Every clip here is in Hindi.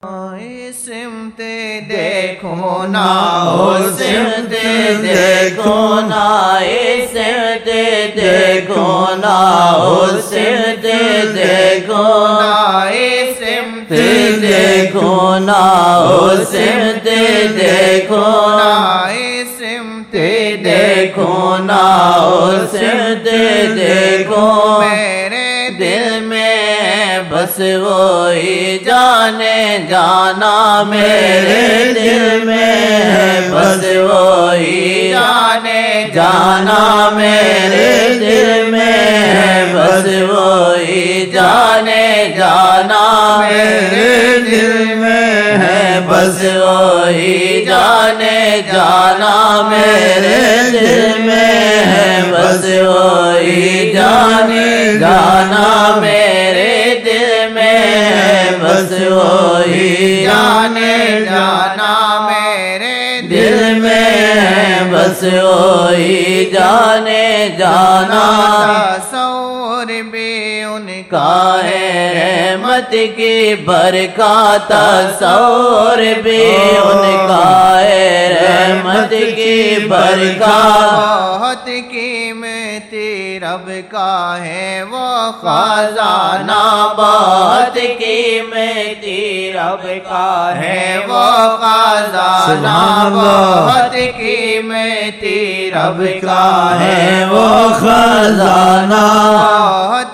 सिमते देखो ना ओ सिमते देखो ना, सिमते देखो ना ओ सिमते देखो ना, सिमते देखो ना ओ सिमते देखो ना, सिमते देखो ना ओ सिमते देखो। मेरे दिल में बस वो ही जाने जाना, मेरे दिल में बस वो ही जाने जाना, मेरे दिल में बस वो ही जाने जाना, मेरे दिल में है बस वो ही जाने जाना, मेरे दिल में है बस वो ही जाने जाना, मेरे दिल में है बस वो ही जाने जाना, मेरे दिल में है बस वो ही जाने जाना। तसव्वुर भी उनका है रहमत की बरकत, तसव्वुर भी उनका है रहमत की बरकत। बहुत कीमती रब का है वो खजाना, बहुत कीमती रब का है वो खजाना, बहुत कीमती रब का है वो खजाना, बहुत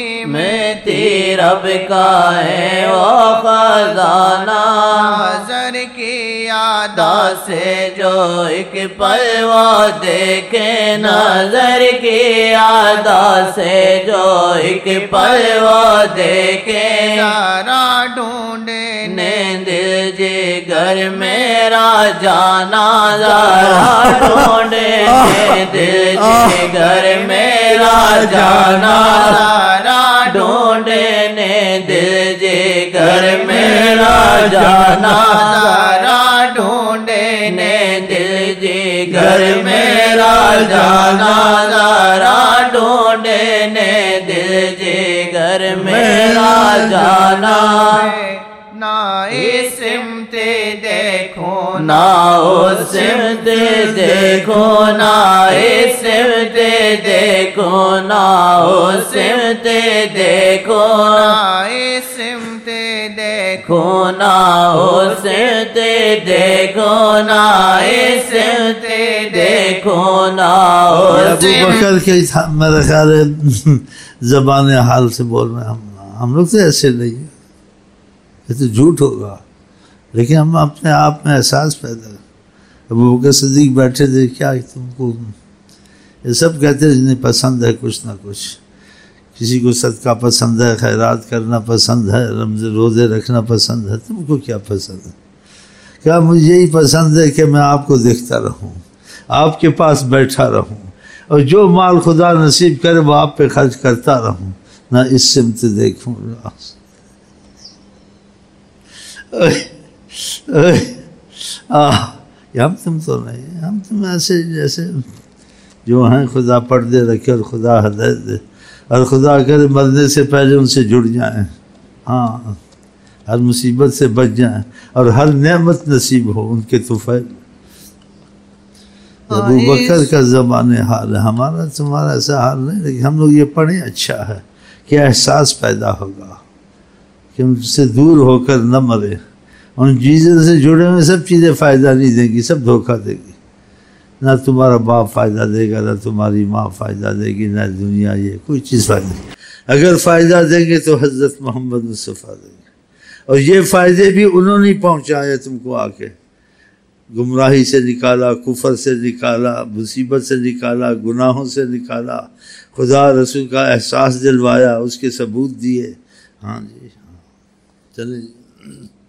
कीमती रब का है वो खजाना। नज़र की यादा से जो एक पल वो देखे, नज़र की यादा से जो एक पल वो देखे, जरा ढूंढे ने दिल जिगर मेरा जाना, जरा ढूंढे ने दिल जिगर मेरा जाना, जरा ढूंढे ने दिल जिगर मेरा जाना, जरा ढूंढे ने दिल जिगर मेरा जाना, जरा ढूंढे ने दिल जिगर मेरा जाना। ना सिमते देखो ना ओ सिमते देखो ना, सिमते देखो ना ओ सिमते देखो ना, सिमते देखो ना ओ सिमते देखो ना, सिमते देखो ना ओ। अबू बकर के मेरा ख्याल है ज़बान हाल से बोल रहे हैं हम लोग तो ऐसे नहीं है, ये तो झूठ होगा, लेकिन हम अपने आप में एहसास पैदा कर। अबू बकर सिद्दीक बैठे थे, क्या तुमको ये सब कहते हैं जिन्हें पसंद है कुछ ना कुछ, किसी को सदका पसंद है, खैरात करना पसंद है, रोज़े रखना पसंद है, तुमको क्या पसंद है? क्या मुझे यही पसंद है कि मैं आपको देखता रहूं, आपके पास बैठा रहूं, और जो माल खुदा नसीब करे वो आप पे खर्च करता रहूं, ना इस सिमत देखूँ। हम तुम तो नहीं, हम तुम ऐसे जैसे जो हैं खुदा पर्दे रखे और खुदा हदायत दे, और खुदा करे मरने से पहले उनसे जुड़ जाएं, हाँ हर मुसीबत से बच जाएं और हर नेमत नसीब हो उनके तुफ़ैल। अबू बकर का ज़माने हाल है, हमारा तुम्हारा ऐसा हाल नहीं, लेकिन हम लोग ये पढ़ें अच्छा है कि एहसास पैदा होगा कि उनसे दूर होकर न मरे। उन चीज़ों से जुड़े हुए सब चीज़ें फ़ायदा नहीं देंगी, सब धोखा देगी। ना तुम्हारा बाप फ़ायदा देगा, ना तुम्हारी माँ फ़ायदा देगी, ना दुनिया, ये कोई चीज़ फ़ायदा नहीं। अगर फ़ायदा देंगे तो हज़रत मोहम्मद मुस्तफ़ा देंगे, और ये फ़ायदे भी उन्होंने पहुँचाए तुमको, आके गुमराही से निकाला, कुफर से निकाला, मुसीबत से निकाला, गुनाहों से निकाला, खुदा रसूल का एहसास दिलवाया, उसके सबूत दिए। हाँ जी, हाँ चले।